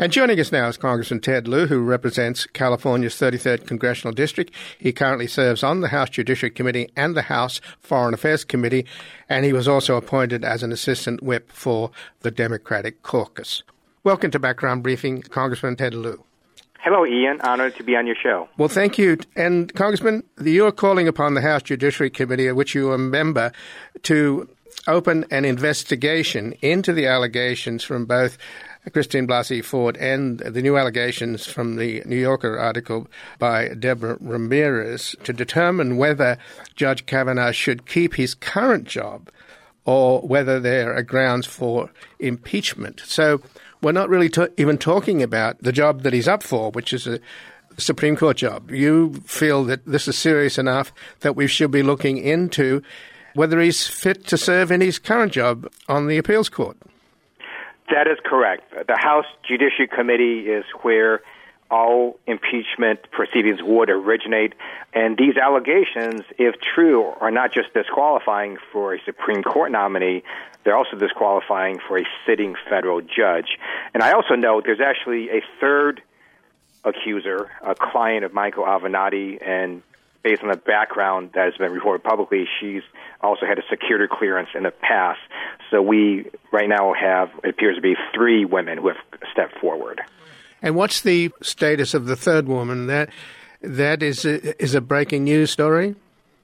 And joining us now is Congressman Ted Lieu, who represents California's 33rd Congressional District. He currently serves on the House Judiciary Committee and the House Foreign Affairs Committee, and he was also appointed as an assistant whip for the Democratic caucus. Welcome to Background Briefing, Congressman Ted Lieu. Hello, Ian. Honored to be on your show. Well, thank you. And, Congressman, you're calling upon the House Judiciary Committee, of which you are a member, to open an investigation into the allegations from both Christine Blasey Ford and the new allegations from the New Yorker article by Deborah Ramirez to determine whether Judge Kavanaugh should keep his current job or whether there are grounds for impeachment. So we're not really even talking about the job that he's up for, which is a Supreme Court job. You feel that this is serious enough that we should be looking into whether he's fit to serve in his current job on the appeals court. That is correct. The House Judiciary Committee is where all impeachment proceedings would originate, and these allegations, if true, are not just disqualifying for a Supreme Court nominee, they're also disqualifying for a sitting federal judge. And I also know there's actually a third accuser, a client of Michael Avenatti, and based on the background that has been reported publicly, she's also had a security clearance in the past. So we right now have, it appears to be, 3 women who have stepped forward. And what's the status of the third woman? That is a breaking news story?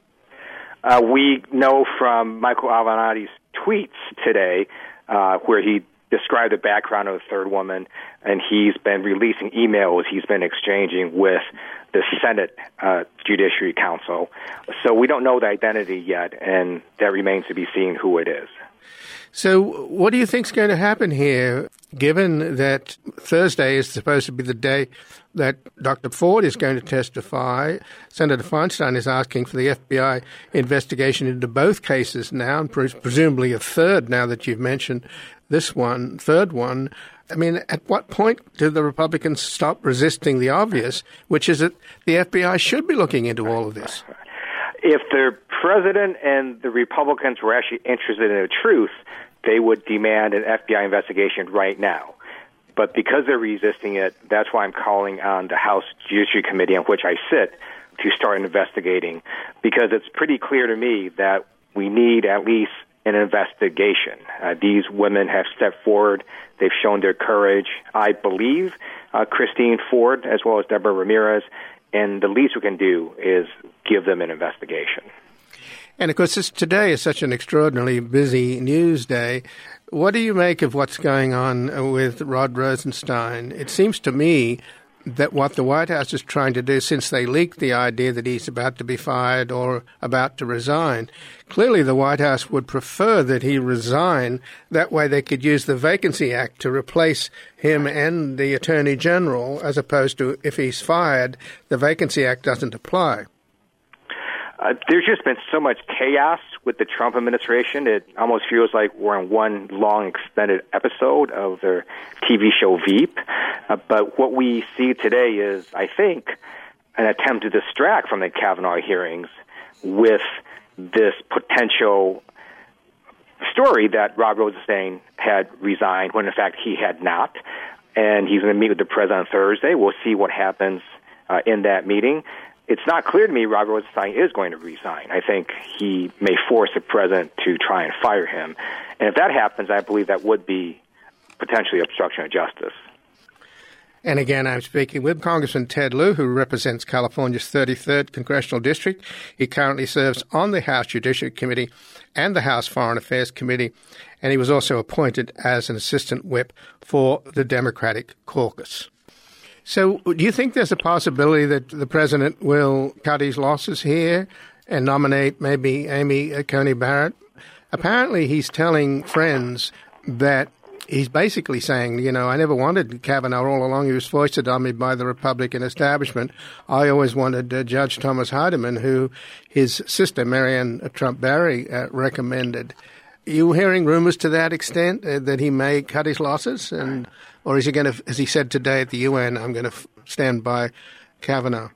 We know from Michael Avenatti's tweets today, where he described the background of the third woman, and he's been releasing emails he's been exchanging with the Senate Judiciary Council. So we don't know the identity yet, and that remains to be seen who it is. So what do you think is going to happen here, given that Thursday is supposed to be the day that Dr. Ford is going to testify? Senator Feinstein is asking for the FBI investigation into both cases now, and presumably a third now that you've mentioned this one, third one. I mean, at what point do the Republicans stop resisting the obvious, which is that the FBI should be looking into all of this? If the president and the Republicans were actually interested in the truth, they would demand an FBI investigation right now. But because they're resisting it, that's why I'm calling on the House Judiciary Committee, on which I sit, to start investigating, because it's pretty clear to me that we need at least an investigation. These women have stepped forward. They've shown their courage. I believe Christine Ford as well as Deborah Ramirez, and the least we can do is give them an investigation. And, of course, today is such an extraordinarily busy news day. What do you make of what's going on with Rod Rosenstein? It seems to me that what the White House is trying to do, since they leaked the idea that he's about to be fired or about to resign, clearly the White House would prefer that he resign. That way they could use the Vacancy Act to replace him and the Attorney General, as opposed to if he's fired, the Vacancy Act doesn't apply. There's just been so much chaos with the Trump administration. It almost feels like we're in one long extended episode of their TV show Veep. But what we see today is, I think, an attempt to distract from the Kavanaugh hearings with this potential story that Rod Rosenstein had resigned when, in fact, he had not. And he's going to meet with the president on Thursday. We'll see what happens in that meeting. It's not clear to me Rod Rosenstein is going to resign. I think he may force the president to try and fire him. And if that happens, I believe that would be potentially obstruction of justice. And again, I'm speaking with Congressman Ted Lieu, who represents California's 33rd Congressional District. He currently serves on the House Judiciary Committee and the House Foreign Affairs Committee, and he was also appointed as an assistant whip for the Democratic caucus. So do you think there's a possibility that the president will cut his losses here and nominate maybe Amy Coney Barrett? Apparently he's telling friends that he's basically saying, I never wanted Kavanaugh all along. He was foisted on me by the Republican establishment. I always wanted Judge Thomas Hardiman, who his sister, Marianne Trump Barry, recommended. Are you hearing rumors to that extent that he may cut his losses? Or is he going to, as he said today at the UN, I'm going to stand by Kavanaugh?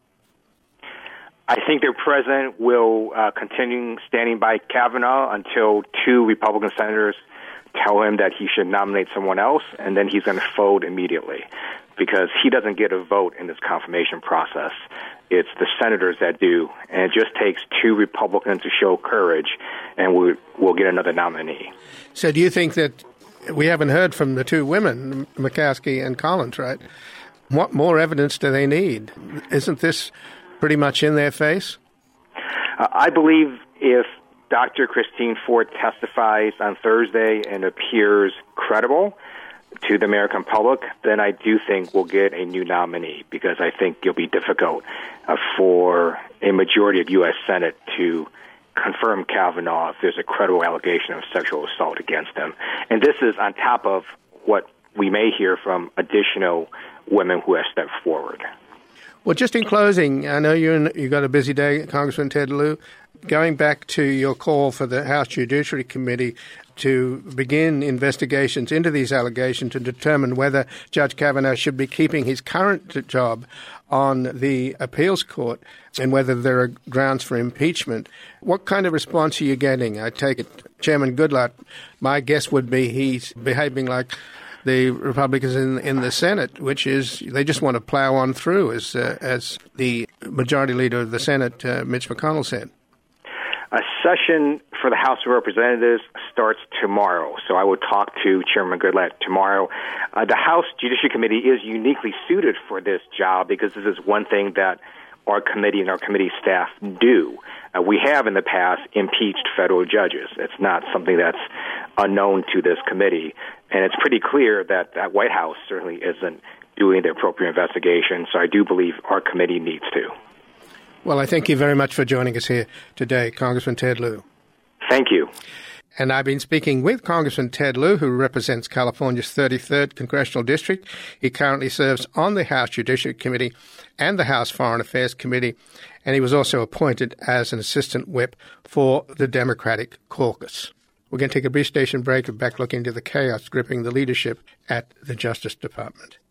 I think the president will continue standing by Kavanaugh until 2 Republican senators tell him that he should nominate someone else, and then he's going to fold immediately. because he doesn't get a vote in this confirmation process. It's the senators that do, and it just takes two Republicans to show courage, and we'll get another nominee. So do you think that we haven't heard from the two women, Murkowski and Collins, right? What more evidence do they need? Isn't this pretty much in their face? I believe if Dr. Christine Ford testifies on Thursday and appears credible to the American public, then I do think we'll get a new nominee, because I think it'll be difficult for a majority of U.S. Senate to confirm Kavanaugh if there's a credible allegation of sexual assault against him. And this is on top of what we may hear from additional women who have stepped forward. Well, just in closing, I know you've got a busy day, Congressman Ted Lieu. Going back to your call for the House Judiciary Committee to begin investigations into these allegations to determine whether Judge Kavanaugh should be keeping his current job on the appeals court and whether there are grounds for impeachment, what kind of response are you getting? I take it, Chairman Goodlatte, my guess would be he's behaving like the Republicans in the Senate, which is they just want to plow on through, as the Majority Leader of the Senate, Mitch McConnell, said. A session for the House of Representatives starts tomorrow, so I will talk to Chairman Goodlatte tomorrow. The House Judiciary Committee is uniquely suited for this job because this is one thing that our committee and our committee staff do. We have in the past impeached federal judges. It's not something that's unknown to this committee, and it's pretty clear that that White House certainly isn't doing the appropriate investigation, so I do believe our committee needs to. Well, I thank you very much for joining us here today, Congressman Ted Lieu. Thank you. And I've been speaking with Congressman Ted Lieu, who represents California's 33rd Congressional District. He currently serves on the House Judiciary Committee and the House Foreign Affairs Committee, and he was also appointed as an assistant whip for the Democratic caucus. We're going to take a brief station break and back look into the chaos gripping the leadership at the Justice Department.